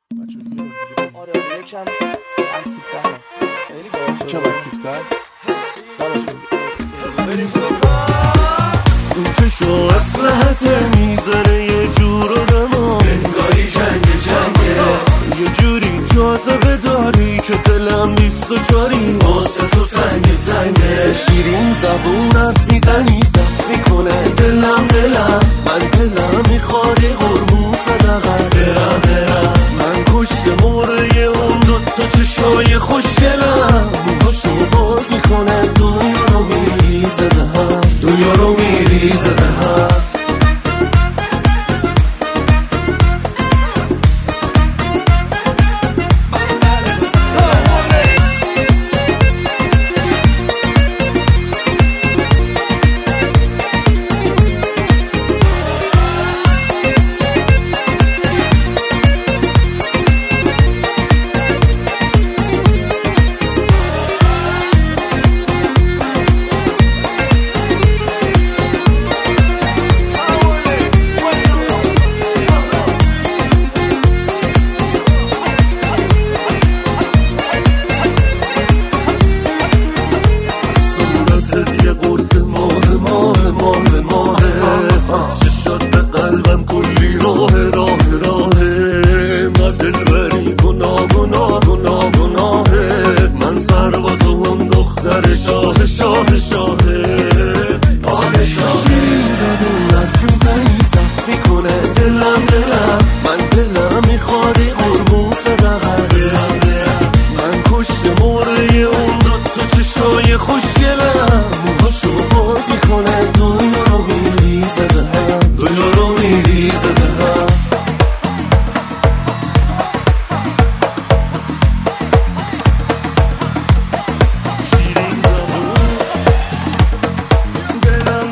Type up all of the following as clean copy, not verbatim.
آره یکم اکتیو‌تر، خیلی باحال کم اکتیو‌تر بریم اون چشو اسلحته میزنه یه جور آدما انگاری جنگه یه جوری جاذبه داری که دلم 24 واسه تو تنگه شیرین زبون حرف میزنی زد میکنه دلم من دلم میخوادی قربون صدقه برم من کشت موره اون دوتا چشای خوشگلم موهاشو باز میکنه دنیا رو میریزه به هم دنیا رو میریزه به هم از چشات به قلبم کلی راه من دلبری گناهه من سرباز و اون دختر شاه شیرین زبون حرف میزنی زد میکنه دلم من دلم میخوادی قربون صدقه برم من کشت موره اون دوتا چشای خوشگلم موهاشو باز میکنه دنیا رو میریزه به هم دنیا رو میریزه به هم شیرین زبون دلم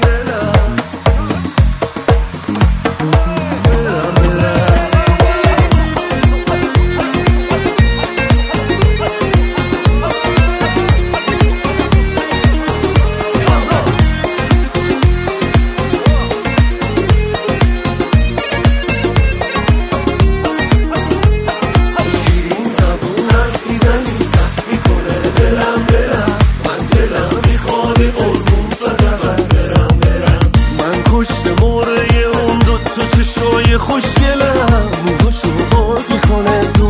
کشت موره اون دوتا چشای خوشگلم موهاشو باز میکنه